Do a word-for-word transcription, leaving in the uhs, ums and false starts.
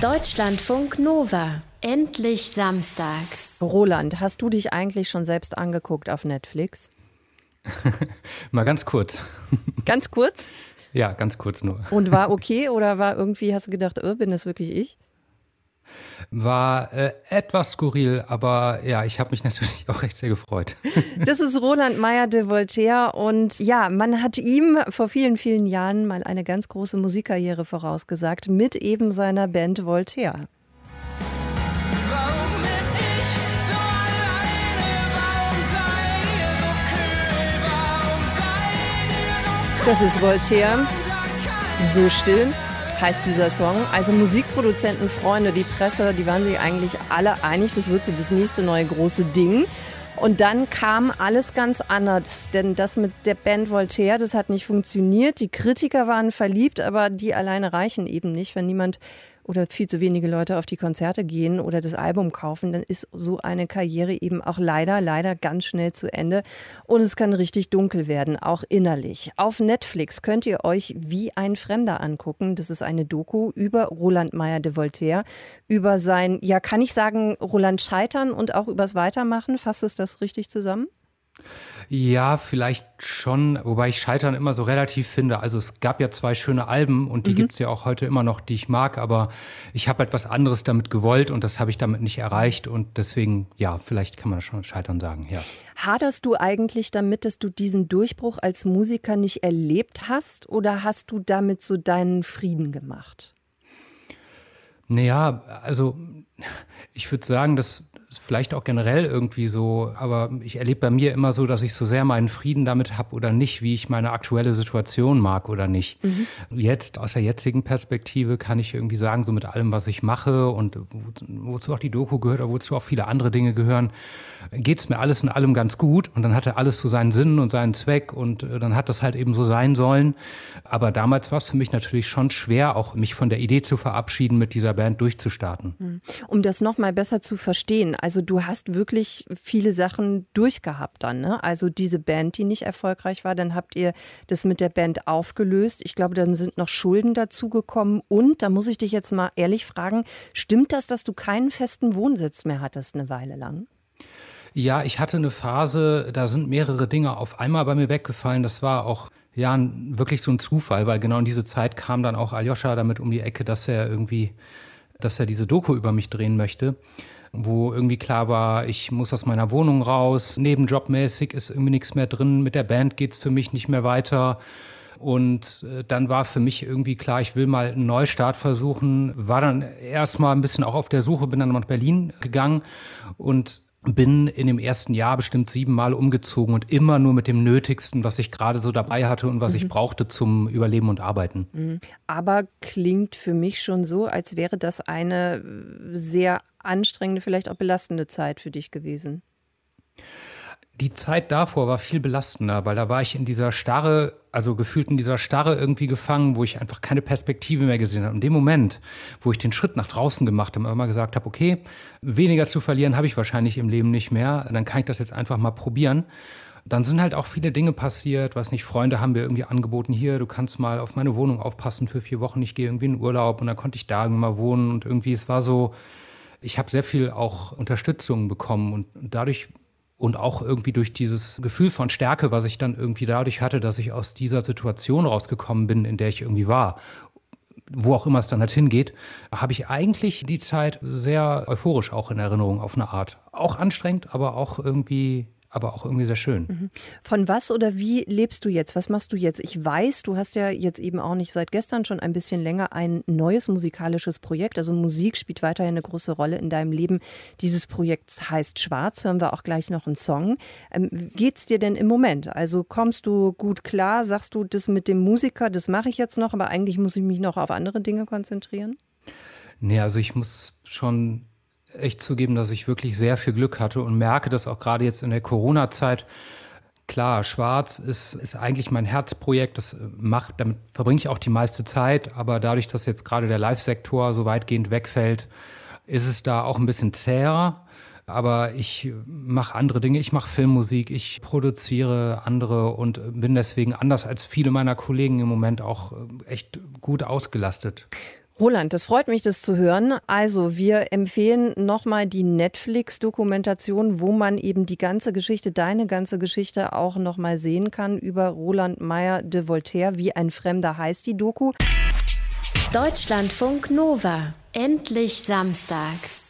Deutschlandfunk Nova. Endlich Samstag. Roland, hast du dich eigentlich schon selbst angeguckt auf Netflix? Mal ganz kurz. Ganz kurz? Ja, ganz kurz nur. Und war okay oder war irgendwie, hast du gedacht, oh, bin das wirklich ich? War äh, etwas skurril, aber ja, ich habe mich natürlich auch echt sehr gefreut. Das ist Roland Mayr de Voltaire und ja, man hat ihm vor vielen, vielen Jahren mal eine ganz große Musikkarriere vorausgesagt mit eben seiner Band Voltaire. Das ist Voltaire, so still heißt dieser Song. Also Musikproduzenten, Freunde, die Presse, die waren sich eigentlich alle einig, das wird so das nächste neue große Ding. Und dann kam alles ganz anders, denn das mit der Band Voltaire, das hat nicht funktioniert. Die Kritiker waren verliebt, aber die alleine reichen eben nicht, wenn niemand oder viel zu wenige Leute auf die Konzerte gehen oder das Album kaufen, dann ist so eine Karriere eben auch leider, leider ganz schnell zu Ende und es kann richtig dunkel werden, auch innerlich. Auf Netflix könnt ihr euch Wie ein Fremder angucken. Das ist eine Doku über Roland Mayr de Voltaire, über sein, ja kann ich sagen, Roland Scheitern und auch übers Weitermachen. Fasst es das richtig zusammen? Ja, vielleicht schon, wobei ich Scheitern immer so relativ finde. Also es gab ja zwei schöne Alben und die mhm. gibt's ja auch heute immer noch, die ich mag, aber ich habe etwas anderes damit gewollt und das habe ich damit nicht erreicht und deswegen, ja, vielleicht kann man schon Scheitern sagen, ja. Haderst du eigentlich damit, dass du diesen Durchbruch als Musiker nicht erlebt hast oder hast du damit so deinen Frieden gemacht? Naja, also ich würde sagen, das ist vielleicht auch generell irgendwie so, aber ich erlebe bei mir immer so, dass ich so sehr meinen Frieden damit habe oder nicht, wie ich meine aktuelle Situation mag oder nicht. Mhm. Jetzt, aus der jetzigen Perspektive, kann ich irgendwie sagen, so mit allem, was ich mache und wozu auch die Doku gehört oder wozu auch viele andere Dinge gehören, geht es mir alles in allem ganz gut und dann hatte alles so seinen Sinn und seinen Zweck und dann hat das halt eben so sein sollen. Aber damals war es für mich natürlich schon schwer, auch mich von der Idee zu verabschieden, mit dieser Band durchzustarten. Um das nochmal besser zu verstehen, also du hast wirklich viele Sachen durchgehabt dann, ne? Also diese Band, die nicht erfolgreich war, dann habt ihr das mit der Band aufgelöst. Ich glaube, dann sind noch Schulden dazugekommen und, da muss ich dich jetzt mal ehrlich fragen, stimmt das, dass du keinen festen Wohnsitz mehr hattest eine Weile lang? Ja, ich hatte eine Phase, da sind mehrere Dinge auf einmal bei mir weggefallen. Das war auch ja wirklich so ein Zufall, weil genau in diese Zeit kam dann auch Aljoscha damit um die Ecke, dass er irgendwie, dass er diese Doku über mich drehen möchte, wo irgendwie klar war, ich muss aus meiner Wohnung raus, nebenjobmäßig ist irgendwie nichts mehr drin, mit der Band geht's für mich nicht mehr weiter. Und dann war für mich irgendwie klar, ich will mal einen Neustart versuchen, war dann erstmal ein bisschen auch auf der Suche, bin dann nach Berlin gegangen und bin in dem ersten Jahr bestimmt siebenmal umgezogen und immer nur mit dem Nötigsten, was ich gerade so dabei hatte und was mhm. ich brauchte zum Überleben und Arbeiten. Mhm. Aber klingt für mich schon so, als wäre das eine sehr anstrengende, vielleicht auch belastende Zeit für dich gewesen. Die Zeit davor war viel belastender, weil da war ich in dieser Starre, also gefühlt in dieser Starre irgendwie gefangen, wo ich einfach keine Perspektive mehr gesehen habe. In dem Moment, wo ich den Schritt nach draußen gemacht habe und immer gesagt habe, okay, weniger zu verlieren habe ich wahrscheinlich im Leben nicht mehr, dann kann ich das jetzt einfach mal probieren. Dann sind halt auch viele Dinge passiert, was nicht, Freunde haben mir irgendwie angeboten, hier, du kannst mal auf meine Wohnung aufpassen für vier Wochen, ich gehe irgendwie in Urlaub und dann konnte ich da mal wohnen und irgendwie, es war so, ich habe sehr viel auch Unterstützung bekommen und dadurch und auch irgendwie durch dieses Gefühl von Stärke, was ich dann irgendwie dadurch hatte, dass ich aus dieser Situation rausgekommen bin, in der ich irgendwie war, wo auch immer es dann halt hingeht, habe ich eigentlich die Zeit sehr euphorisch auch in Erinnerung auf eine Art. Auch anstrengend, aber auch irgendwie... aber auch irgendwie sehr schön. Von was oder wie lebst du jetzt? Was machst du jetzt? Ich weiß, du hast ja jetzt eben auch nicht seit gestern schon ein bisschen länger ein neues musikalisches Projekt. Also Musik spielt weiterhin eine große Rolle in deinem Leben. Dieses Projekt heißt Schwarz, hören wir auch gleich noch einen Song. Ähm, wie geht's dir denn im Moment? Also kommst du gut klar? Sagst du, das mit dem Musiker, das mache ich jetzt noch, aber eigentlich muss ich mich noch auf andere Dinge konzentrieren? Nee, also ich muss schon echt zugeben, dass ich wirklich sehr viel Glück hatte und merke das auch gerade jetzt in der Corona-Zeit. Klar, Schwarz ist, ist eigentlich mein Herzprojekt, das macht, damit verbringe ich auch die meiste Zeit, aber dadurch, dass jetzt gerade der Live-Sektor so weitgehend wegfällt, ist es da auch ein bisschen zäher. Aber ich mache andere Dinge, ich mache Filmmusik, ich produziere andere und bin deswegen anders als viele meiner Kollegen im Moment auch echt gut ausgelastet. Roland, das freut mich, das zu hören. Also wir empfehlen nochmal die Netflix-Dokumentation, wo man eben die ganze Geschichte, deine ganze Geschichte auch nochmal sehen kann über Roland Mayr de Voltaire. Wie ein Fremder heißt die Doku. Deutschlandfunk Nova. Endlich Samstag.